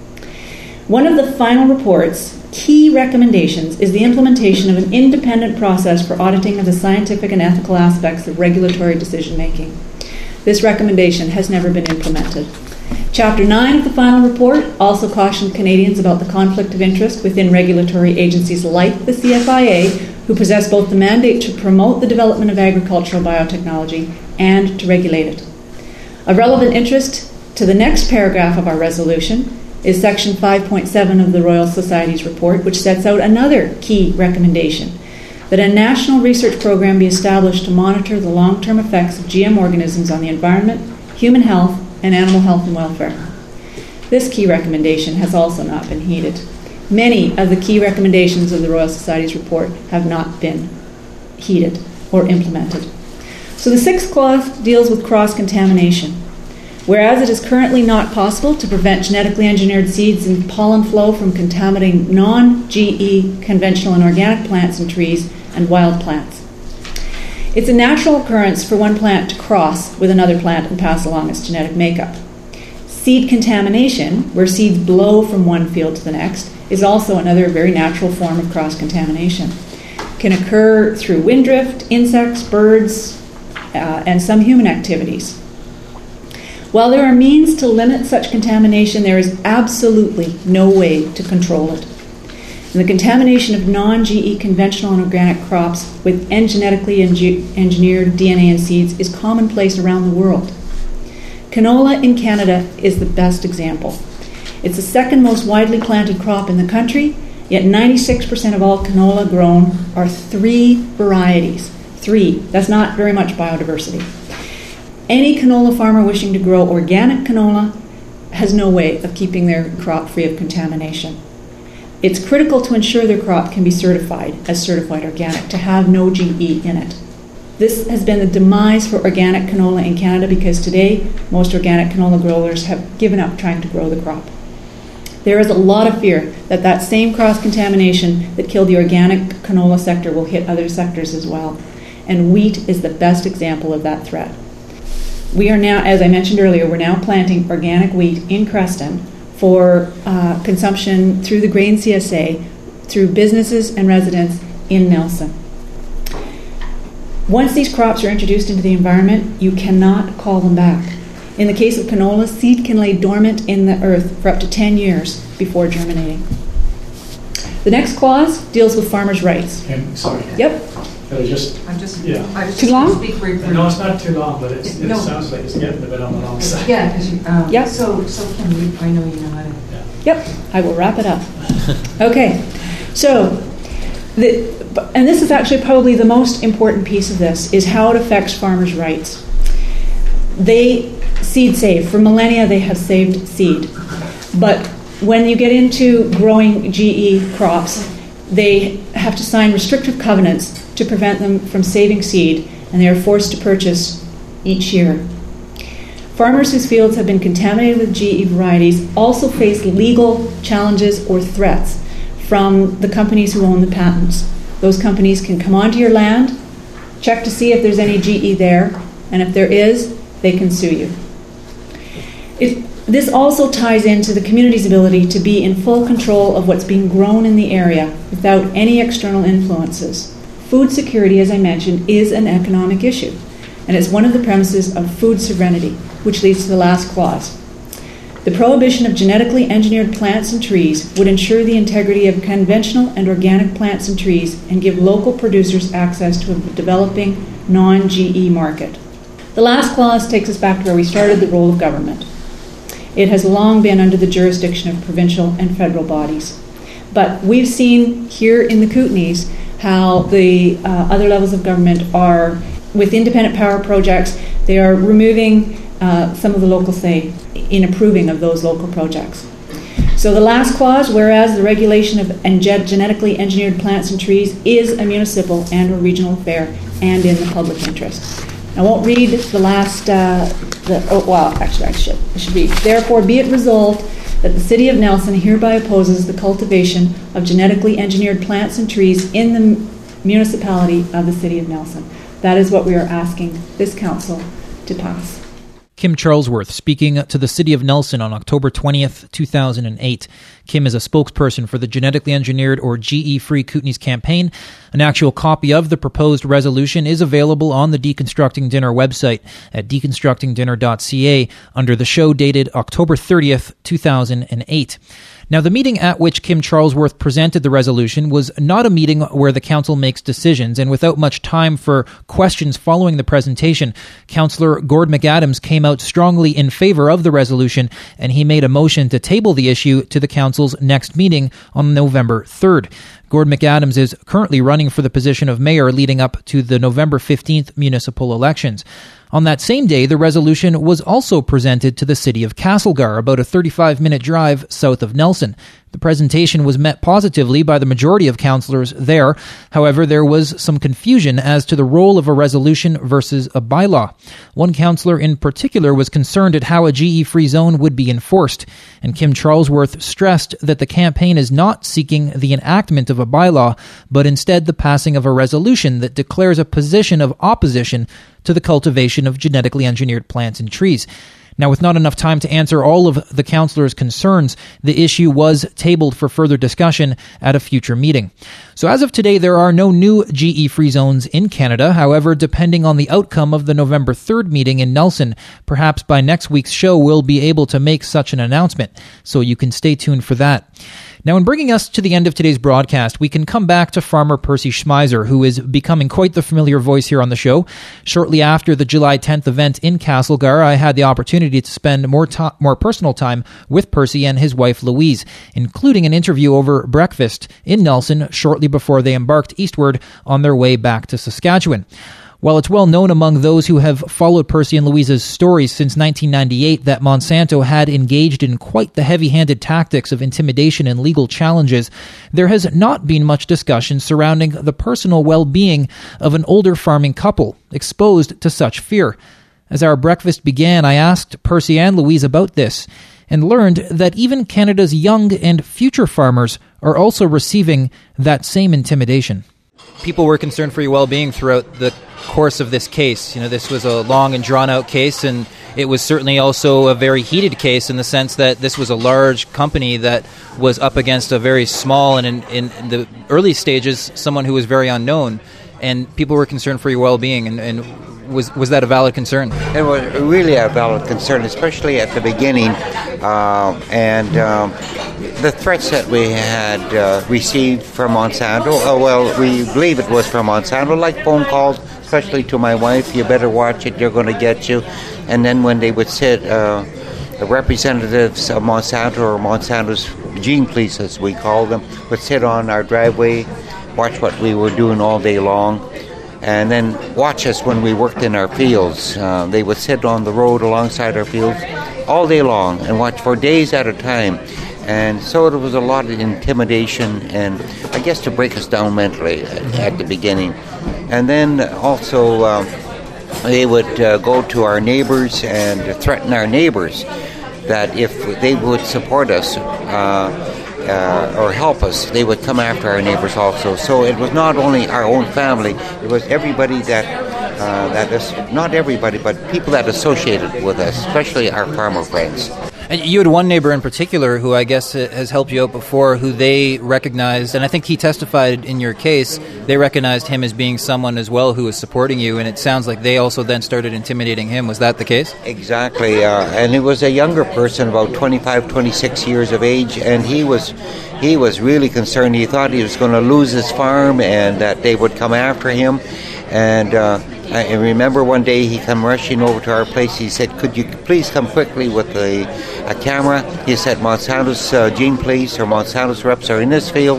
One of the final report's key recommendations is the implementation of an independent process for auditing of the scientific and ethical aspects of regulatory decision-making. This recommendation has never been implemented. Chapter nine of the final report also cautioned Canadians about the conflict of interest within regulatory agencies like the C F I A, who possess both the mandate to promote the development of agricultural biotechnology and to regulate it. Of relevant interest to the next paragraph of our resolution is Section five point seven of the Royal Society's report, which sets out another key recommendation, that a national research program be established to monitor the long-term effects of G M organisms on the environment, human health, and animal health and welfare. This key recommendation has also not been heeded. Many of the key recommendations of the Royal Society's report have not been heeded or implemented. So the sixth clause deals with cross-contamination. Whereas it is currently not possible to prevent genetically engineered seeds and pollen flow from contaminating non-G E conventional and organic plants and trees and wild plants. It's a natural occurrence for one plant to cross with another plant and pass along its genetic makeup. Seed contamination, where seeds blow from one field to the next, is also another very natural form of cross-contamination. It can occur through wind drift, insects, birds, uh, and some human activities. While there are means to limit such contamination, there is absolutely no way to control it. And the contamination of non-G E conventional and organic crops with genetically engineered D N A and seeds is commonplace around the world. Canola in Canada is the best example. It's the second most widely planted crop in the country, yet ninety-six percent of all canola grown are three varieties. Three. That's not very much biodiversity. Any canola farmer wishing to grow organic canola has no way of keeping their crop free of contamination. It's critical to ensure their crop can be certified as certified organic, to have no G E in it. This has been the demise for organic canola in Canada because today most organic canola growers have given up trying to grow the crop. There is a lot of fear that that same cross-contamination that killed the organic canola sector will hit other sectors as well. And wheat is the best example of that threat. We are now, as I mentioned earlier, we're now planting organic wheat in Creston for uh, consumption through the Grain C S A, through businesses and residents in Nelson. Once these crops are introduced into the environment, you cannot call them back. In the case of canola, seed can lay dormant in the earth for up to ten years before germinating. The next clause deals with farmers' rights. I'm sorry. Yep. I was just, I'm just, yeah. I was Too just long? going to speak briefly. No, it's not too long, but it's, it No. sounds like it's getting a bit on the long side. Yeah, because you, um, Yep. so, so Kim, you, I know you know how to. Yeah. Yep, I will wrap it up. Okay, so, the, and this is actually probably the most important piece of this, is how it affects farmers' rights. They seed save. For millennia, they have saved seed. But when you get into growing G E crops, they have to sign restrictive covenants to prevent them from saving seed, and they are forced to purchase each year. Farmers whose fields have been contaminated with G E varieties also face legal challenges or threats from the companies who own the patents. Those companies can come onto your land, check to see if there's any G E there, and if there is, they can sue you. It, this also ties into the community's ability to be in full control of what's being grown in the area without any external influences. Food security, as I mentioned, is an economic issue, and it's one of the premises of food sovereignty, which leads to the last clause. The prohibition of genetically engineered plants and trees would ensure the integrity of conventional and organic plants and trees and give local producers access to a developing non-G E market. The last clause takes us back to where we started, the role of government. It has long been under the jurisdiction of provincial and federal bodies. But we've seen here in the Kootenays how the uh, other levels of government are, with independent power projects, they are removing uh, some of the local say in approving of those local projects. So the last clause, whereas the regulation of en- genetically engineered plants and trees is a municipal and or regional affair and in the public interest. I won't read the last, uh, the, oh, well, actually I should. I should read. Therefore, be it resolved that the City of Nelson hereby opposes the cultivation of genetically engineered plants and trees in the municipality of the City of Nelson. That is what we are asking this council to pass. Kim Charlesworth speaking to the City of Nelson on October twentieth, two thousand eight. Kim is a spokesperson for the Genetically Engineered or G E-Free Kootenays campaign. An actual copy of the proposed resolution is available on the Deconstructing Dinner website at deconstructing dinner dot c a under the show dated October thirtieth, two thousand eight. Now, the meeting at which Kim Charlesworth presented the resolution was not a meeting where the council makes decisions, and without much time for questions following the presentation, Councillor Gord McAdams came out strongly in favour of the resolution, and he made a motion to table the issue to the council's next meeting on November third. Gord McAdams is currently running for the position of mayor leading up to the November fifteenth municipal elections. On that same day, the resolution was also presented to the city of Castlegar, about a thirty-five minute drive south of Nelson. The presentation was met positively by the majority of councillors there. However, there was some confusion as to the role of a resolution versus a bylaw. One councillor in particular was concerned at how a G E-free zone would be enforced, and Kim Charlesworth stressed that the campaign is not seeking the enactment of a bylaw, but instead the passing of a resolution that declares a position of opposition to the cultivation of genetically engineered plants and trees. Now, with not enough time to answer all of the councillors' concerns, the issue was tabled for further discussion at a future meeting. So as of today, there are no new G E-free zones in Canada. However, depending on the outcome of the November third meeting in Nelson, perhaps by next week's show we'll be able to make such an announcement. So you can stay tuned for that. Now, in bringing us to the end of today's broadcast, we can come back to farmer Percy Schmeiser, who is becoming quite the familiar voice here on the show. Shortly after the July tenth event in Castlegar, I had the opportunity to spend more to- more personal time with Percy and his wife Louise, including an interview over breakfast in Nelson shortly before they embarked eastward on their way back to Saskatchewan. While it's well known among those who have followed Percy and Louise's stories since nineteen ninety-eight that Monsanto had engaged in quite the heavy-handed tactics of intimidation and legal challenges, there has not been much discussion surrounding the personal well-being of an older farming couple exposed to such fear. As our breakfast began, I asked Percy and Louise about this and learned that even Canada's young and future farmers are also receiving that same intimidation. People were concerned for your well-being throughout the course of this case. You know, this was a long and drawn-out case, and it was certainly also a very heated case in the sense that this was a large company that was up against a very small, and in, in, in the early stages, someone who was very unknown, and people were concerned for your well-being, and, and was was that a valid concern? It was really a valid concern, especially at the beginning, uh, and um, the threats that we had uh, received from Monsanto. Oh, well, we believe it was from Monsanto, like phone calls, especially to my wife, you better watch it, they're going to get you. And then when they would sit, uh, the representatives of Monsanto, or Monsanto's gene police, as we call them, would sit on our driveway, watch what we were doing all day long, and then watch us when we worked in our fields. Uh, they would sit on the road alongside our fields all day long and watch for days at a time. And so there was a lot of intimidation and I guess to break us down mentally at, at the beginning. And then also uh, they would uh, go to our neighbors and threaten our neighbors that if they would support us uh, uh, or help us, they would come after our neighbors also. So it was not only our own family, it was everybody that, uh, that is, not everybody, but people that associated with us, especially our farmer friends. And you had one neighbor in particular who I guess has helped you out before, who they recognized, and I think he testified in your case, they recognized him as being someone as well who was supporting you, and it sounds like they also then started intimidating him. Was that the case? Exactly, uh, and it was a younger person, about twenty-five, twenty-six years of age, and he was he was really concerned. He thought he was going to lose his farm and that they would come after him, and uh, I remember one day he came rushing over to our place. He said, could you please come quickly with a, a camera? He said, Monsanto's uh, gene police or Monsanto's reps are in this field.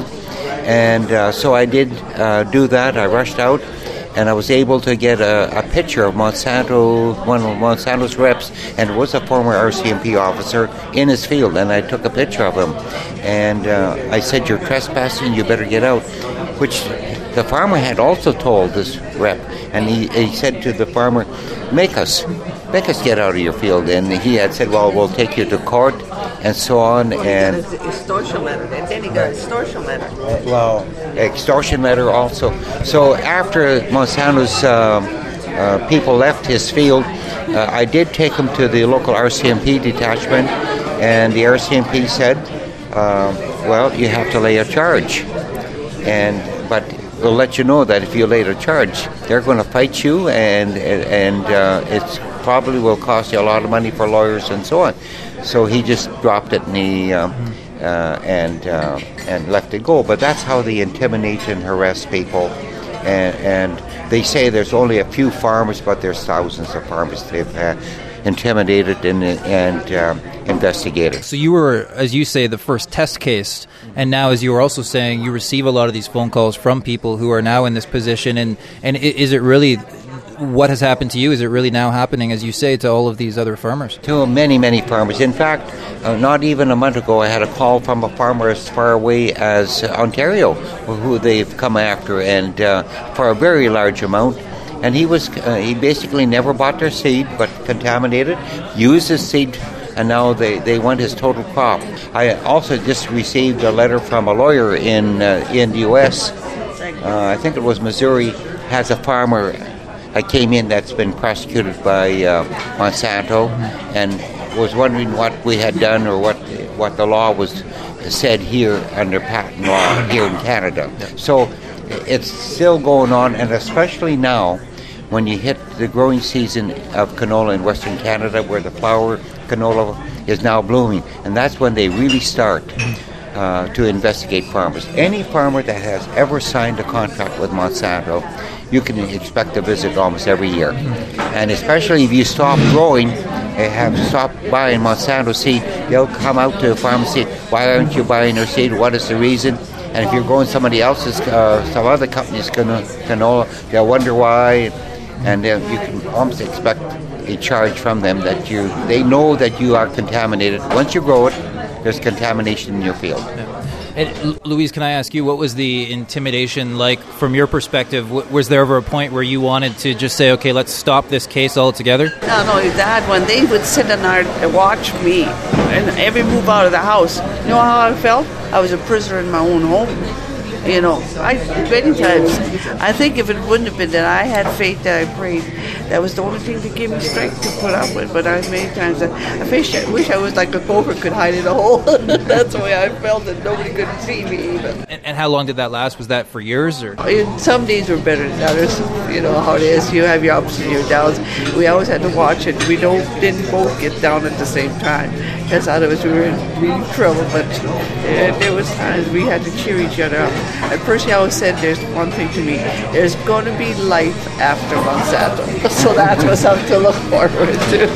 And uh, so I did uh, do that. I rushed out and I was able to get a, a picture of Monsanto, one of Monsanto's reps, and it was a former R C M P officer in his field. And I took a picture of him. And uh, I said, you're trespassing, you better get out, which the farmer had also told this rep. And he, he said to the farmer, make us, make us get out of your field. And he had said, well, we'll take you to court and so on. Well, and he got an extortion letter. And then he got an extortion letter. Uh, well, extortion letter also. So after Monsanto's uh, uh, people left his field, uh, I did take him to the local R C M P detachment. And the R C M P said, uh, well, you have to lay a charge. And but we'll let you know that if you lay a charge, they're going to fight you, and and uh, it's probably will cost you a lot of money for lawyers and so on. So he just dropped it and he uh, uh, and uh, and let it go. But that's how they intimidate and harass people. And, and they say there's only a few farmers, but there's thousands of farmers they've had. intimidated and, and um, investigated. So you were, as you say, the first test case, and now, as you were also saying, you receive a lot of these phone calls from people who are now in this position, and, and is it really, what has happened to you, is it really now happening, as you say, to all of these other farmers? To many, many farmers. In fact, uh, not even a month ago, I had a call from a farmer as far away as Ontario, who they've come after, and uh, for a very large amount. And he was uh, he basically never bought their seed, but contaminated, used his seed, and now they, they want his total crop. I also just received a letter from a lawyer in uh, in the U S Uh, I think it was Missouri, has a farmer that came in that's been prosecuted by uh, Monsanto, and was wondering what we had done or what what the law was said here under patent law here in Canada. So it's still going on, and especially now when you hit the growing season of canola in Western Canada, where the flower canola is now blooming, and that's when they really start uh, to investigate farmers. Any farmer that has ever signed a contract with Monsanto, you can expect a visit almost every year. And especially if you stop growing, they have stopped buying Monsanto seed, they'll come out to the farm and say, why aren't you buying their seed? What is the reason? And if you're growing somebody else's, uh, some other company's canola, they'll wonder why. And then you can almost expect a charge from them that you, they know that you are contaminated. Once you grow it, there's contamination in your field. Yeah. And Louise, can I ask you, what was the intimidation like from your perspective? Was there ever a point where you wanted to just say, okay, let's stop this case altogether? No, no, that when they would sit in our and watch me and every move out of the house, you know how I felt? I was a prisoner in my own home. You know, I many times, I think if it wouldn't have been that I had faith, that I prayed, that was the only thing that gave me strength to put up with. But I many times, I, I wish, I wish I was like a cobra, could hide in a hole. That's the way I felt, that nobody could see me even. And, and how long did that last? Was that for years? Or some days were better than others. You know how it is. You have your ups and your downs. We always had to watch it. We don't didn't both get down at the same time. Because otherwise we were in real trouble. But uh, there was times we had to cheer each other up. And personally, I always said, there's one thing to me. There's going to be life after Monsanto. So that's what's something to look forward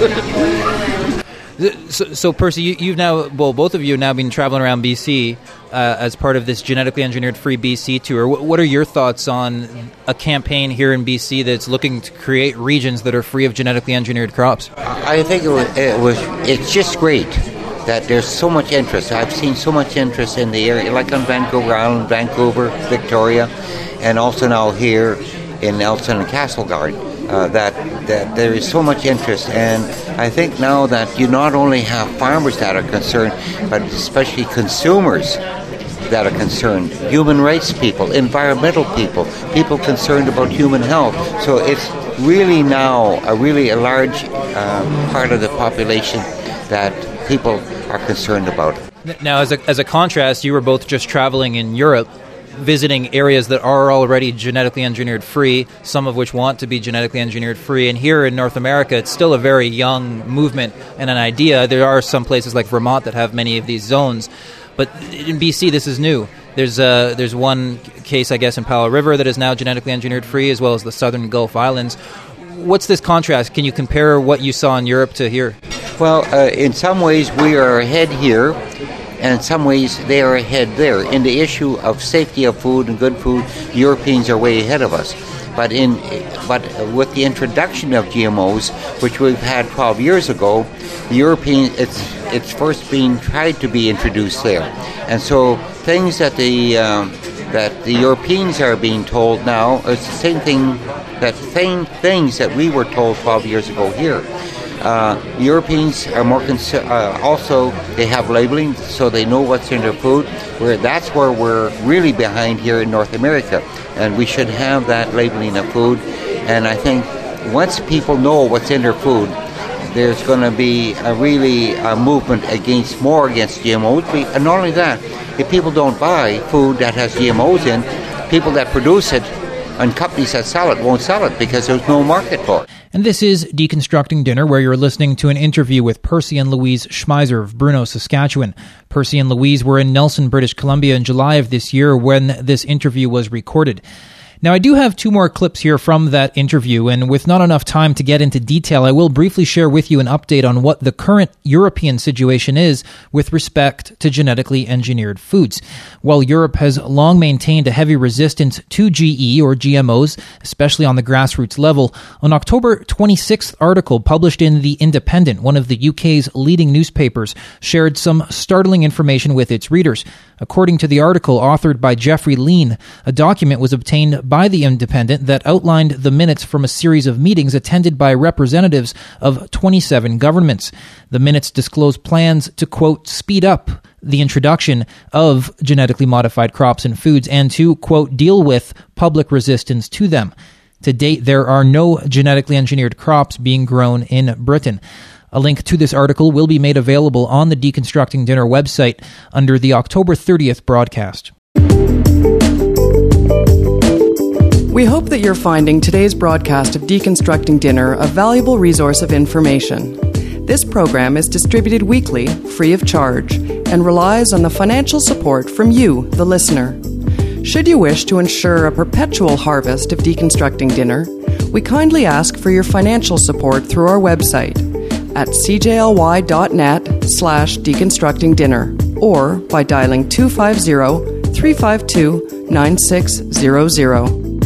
to. So, so Percy, you, you've now, well, both of you have now been traveling around B C uh, as part of this genetically engineered free B C tour. What, what are your thoughts on a campaign here in B C that's looking to create regions that are free of genetically engineered crops? I think it was, it was it's just great that there's so much interest. I've seen so much interest in the area, like on Vancouver Island, Vancouver, Victoria, and also now here in Nelson and Castlegar, uh, that, that there is so much interest. And I think now that you not only have farmers that are concerned, but especially consumers that are concerned, human rights people, environmental people, people concerned about human health. So it's really now a really a large uh, part of the population that people are concerned about it. Now, as a, as a contrast, you were both just traveling in Europe, visiting areas that are already genetically engineered free, some of which want to be genetically engineered free. And here in North America, it's still a very young movement and an idea. There are some places like Vermont that have many of these zones. But in B C, this is new. There's uh, there's one case, I guess, in Powell River that is now genetically engineered free, as well as the southern Gulf Islands. What's this contrast? Can you compare what you saw in Europe to here? Well, uh, in some ways we are ahead here, and in some ways they are ahead there. In the issue of safety of food and good food, Europeans are way ahead of us. But in but with the introduction of G M Os, which we've had twelve years ago, the European it's it's first being tried to be introduced there, and so things that the um, that the Europeans are being told now is the same thing that same things that we were told twelve years ago here. Uh, Europeans are more concerned. Uh, also, they have labeling, so they know what's in their food. Where that's where we're really behind here in North America, and we should have that labeling of food. And I think once people know what's in their food, there's going to be a really a movement against more against G M Os. And not only that, if people don't buy food that has G M Os in, people that produce it and companies that sell it won't sell it because there's no market for it. And this is Deconstructing Dinner, where you're listening to an interview with Percy and Louise Schmeiser of Bruno, Saskatchewan. Percy and Louise were in Nelson, British Columbia in July of this year when this interview was recorded. Now, I do have two more clips here from that interview, and with not enough time to get into detail, I will briefly share with you an update on what the current European situation is with respect to genetically engineered foods. While Europe has long maintained a heavy resistance to G E or G M Os, especially on the grassroots level, an October twenty-sixth article published in The Independent, one of the U K's leading newspapers, shared some startling information with its readers. According to the article, authored by Jeffrey Lean, a document was obtained by The Independent that outlined the minutes from a series of meetings attended by representatives of twenty-seven governments. The minutes disclose plans to, quote, speed up the introduction of genetically modified crops and foods and to, quote, deal with public resistance to them. To date, there are no genetically engineered crops being grown in Britain. A link to this article will be made available on the Deconstructing Dinner website under the October thirtieth broadcast. We hope that you're finding today's broadcast of Deconstructing Dinner a valuable resource of information. This program is distributed weekly, free of charge, and relies on the financial support from you, the listener. Should you wish to ensure a perpetual harvest of Deconstructing Dinner, we kindly ask for your financial support through our website at cjly.net slash deconstructing dinner or by dialing two five zero, three five two, nine six zero zero.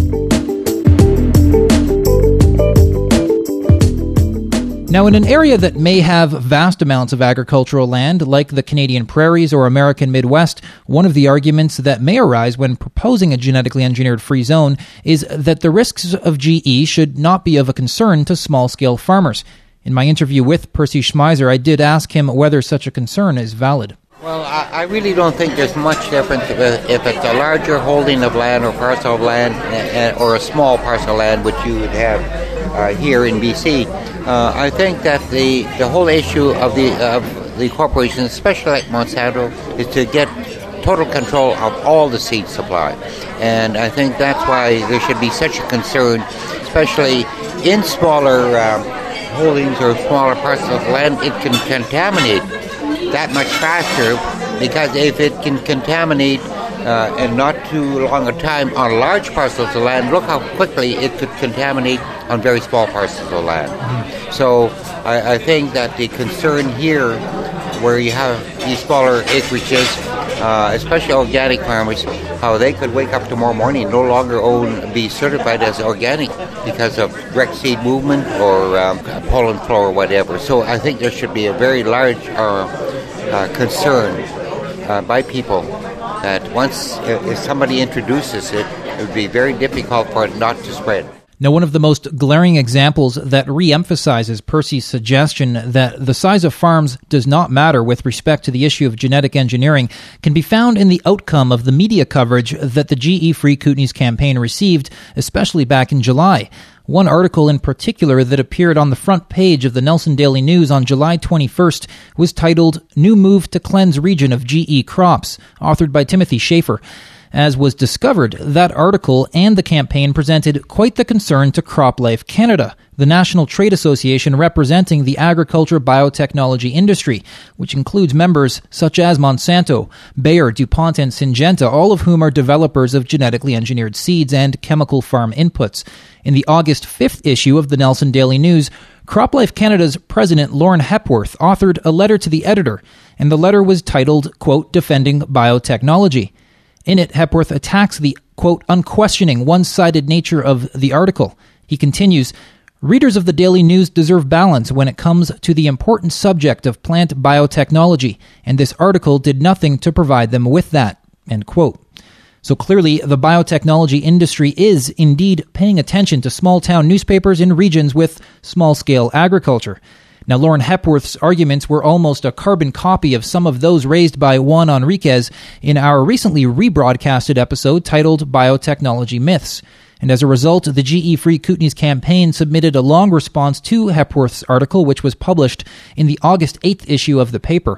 Now, in an area that may have vast amounts of agricultural land, like the Canadian prairies or American Midwest, one of the arguments that may arise when proposing a genetically engineered free zone is that the risks of G E should not be of a concern to small-scale farmers. In my interview with Percy Schmeiser, I did ask him whether such a concern is valid. Well, I, I really don't think there's much difference if, if it's a larger holding of land or parcel of land uh, or a small parcel of land, which you would have uh, here in B C. Uh, I think that the, the whole issue of the of the corporations, especially like Monsanto, is to get total control of all the seed supply. And I think that's why there should be such a concern, especially in smaller um, holdings or smaller parcels of land. It can contaminate that much faster, because if it can contaminate uh, in not too long a time on large parcels of land, look how quickly it could contaminate on very small parcels of land. Mm-hmm. So I, I think that the concern here, where you have these smaller acreages, uh, especially organic farmers, how they could wake up tomorrow morning and no longer own, be certified as organic because of direct seed movement or um, pollen flow or whatever. So I think there should be a very large uh, uh, concern uh, by people that once if somebody introduces it, it would be very difficult for it not to spread. Now, one of the most glaring examples that re-emphasizes Percy's suggestion that the size of farms does not matter with respect to the issue of genetic engineering can be found in the outcome of the media coverage that the G E Free Kootenays campaign received, especially back in July. One article in particular that appeared on the front page of the Nelson Daily News on July twenty-first was titled "New Move to Cleanse Region of G E Crops," authored by Timothy Schaefer. As was discovered, that article and the campaign presented quite the concern to CropLife Canada, the national trade association representing the agriculture biotechnology industry, which includes members such as Monsanto, Bayer, DuPont, and Syngenta, all of whom are developers of genetically engineered seeds and chemical farm inputs. In the August fifth issue of the Nelson Daily News, CropLife Canada's president, Lauren Hepworth, authored a letter to the editor, and the letter was titled, quote, "Defending Biotechnology." In it, Hepworth attacks the, quote, unquestioning, one-sided nature of the article. He continues, "Readers of the Daily News deserve balance when it comes to the important subject of plant biotechnology, and this article did nothing to provide them with that," end quote. So clearly, the biotechnology industry is indeed paying attention to small-town newspapers in regions with small-scale agriculture. Now, Lauren Hepworth's arguments were almost a carbon copy of some of those raised by Juan Enriquez in our recently rebroadcasted episode titled Biotechnology Myths. And as a result, the G E Free Kootenays campaign submitted a long response to Hepworth's article, which was published in the August eighth issue of the paper.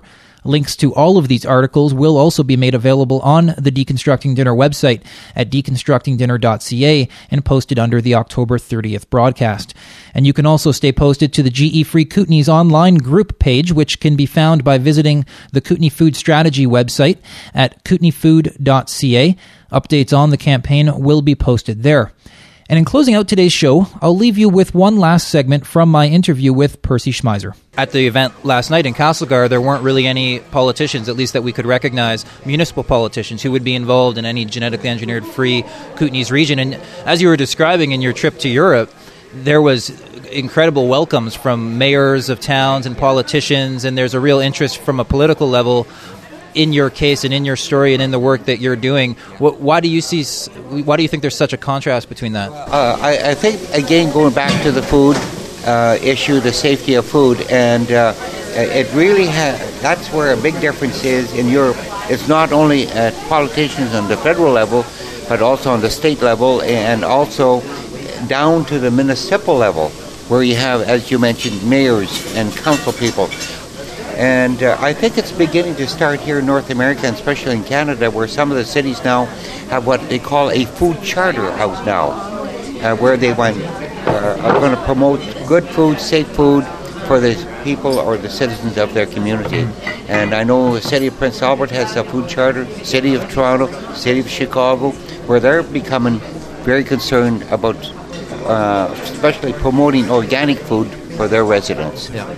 Links to all of these articles will also be made available on the Deconstructing Dinner website at deconstructing dinner dot c a and posted under the October thirtieth broadcast. And you can also stay posted to the G E Free Kootenays online group page, which can be found by visiting the Kootenay Food Strategy website at kootenay food dot c a. Updates on the campaign will be posted there. And in closing out today's show, I'll leave you with one last segment from my interview with Percy Schmeiser. At the event last night in Castlegar, there weren't really any politicians, at least that we could recognize, municipal politicians who would be involved in any genetically engineered free Kootenays region. And as you were describing in your trip to Europe, there was incredible welcomes from mayors of towns and politicians, and there's a real interest from a political level in your case and in your story and in the work that you're doing. Why do you see? Why do you think there's such a contrast between that? Uh, I, I think, again, going back to the food uh, issue, the safety of food, and uh, it really has, that's where a big difference is in Europe. It's not only at politicians on the federal level, but also on the state level, and also down to the municipal level, where you have, as you mentioned, mayors and council people. And uh, I think it's beginning to start here in North America, and especially in Canada, where some of the cities now have what they call a food charter out now, uh, where they want, uh, are going to promote good food, safe food for the people or the citizens of their community. And I know the city of Prince Albert has a food charter, city of Toronto, city of Chicago, where they're becoming very concerned about uh, especially promoting organic food for their residents. Yeah.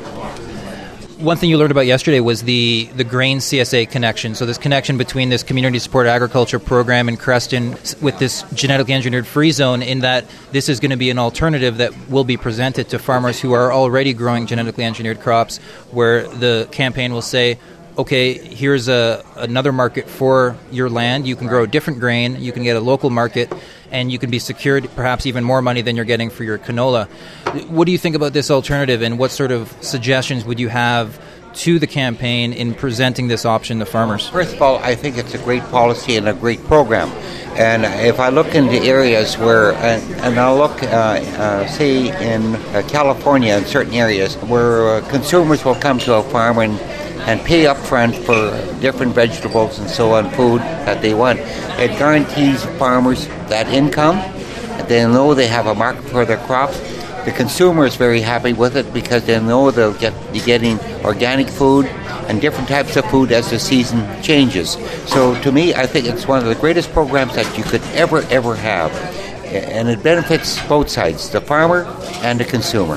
One thing you learned about yesterday was the, the grain C S A connection. So this connection between this community support agriculture program in Creston with this genetically engineered free zone, in that this is going to be an alternative that will be presented to farmers who are already growing genetically engineered crops, where the campaign will say, okay, here's a another market for your land. You can grow a different grain. You can get a local market, and you can be secured perhaps even more money than you're getting for your canola. What do you think about this alternative, and what sort of suggestions would you have to the campaign in presenting this option to farmers? First of all, I think it's a great policy and a great program. And if I look into areas where, and, and I'll look, uh, uh, say, in uh, California, in certain areas, where uh, consumers will come to a farm and and pay up front for different vegetables and so on, food that they want. It guarantees farmers that income. They know they have a market for their crops. The consumer is very happy with it because they know they'll get, be getting organic food and different types of food as the season changes. So to me, I think it's one of the greatest programs that you could ever, ever have. And it benefits both sides, the farmer and the consumer.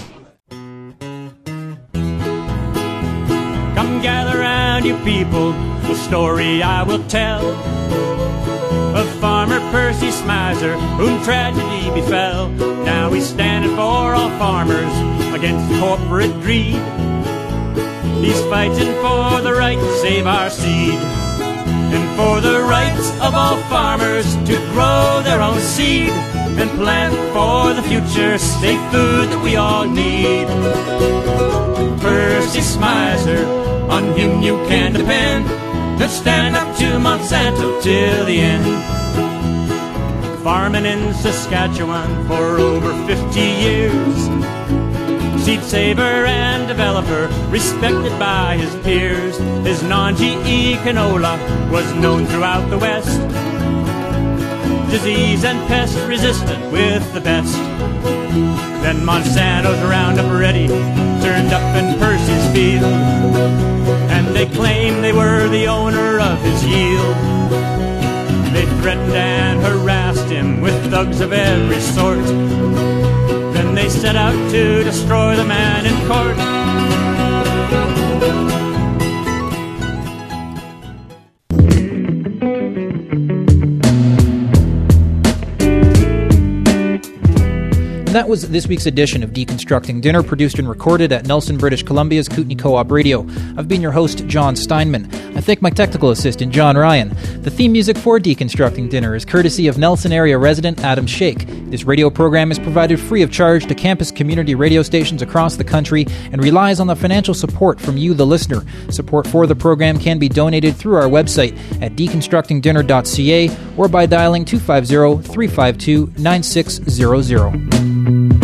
Gather round, you people, the story I will tell of Farmer Percy Schmeiser, whom tragedy befell. Now he's standing for all farmers against corporate greed. He's fighting for the right to save our seed, and for the rights of all farmers to grow their own seed and plant for the future safe food that we all need. Percy Schmeiser, on him you can depend, to stand up to Monsanto till the end. Farming in Saskatchewan for over fifty years, seed saver and developer, respected by his peers. His non-G E canola was known throughout the West, disease and pest resistant with the best. Then Monsanto's Roundup Ready turned up in Percy's field, and they claimed they were the owner of his yield. They threatened and harassed him with thugs of every sort. Then they set out to destroy the man in court. That was this week's edition of Deconstructing Dinner, produced and recorded at Nelson, British Columbia's Kootenay Co-op Radio. I've been your host, John Steinman. I thank my technical assistant, John Ryan. The theme music for Deconstructing Dinner is courtesy of Nelson area resident Adam Shake. This radio program is provided free of charge to campus community radio stations across the country and relies on the financial support from you, the listener. Support for the program can be donated through our website at deconstructing dinner dot c a or by dialing two five zero, three five two, nine six zero zero.